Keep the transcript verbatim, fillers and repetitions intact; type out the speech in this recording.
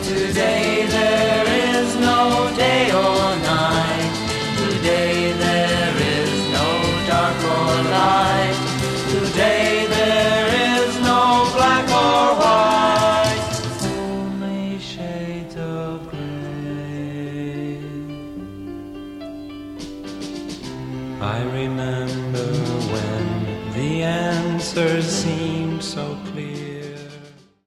Today there is no day or night. Today there is no dark or light. Today there is no black or white. Only shades of gray. I remember when the answers seemed so clear.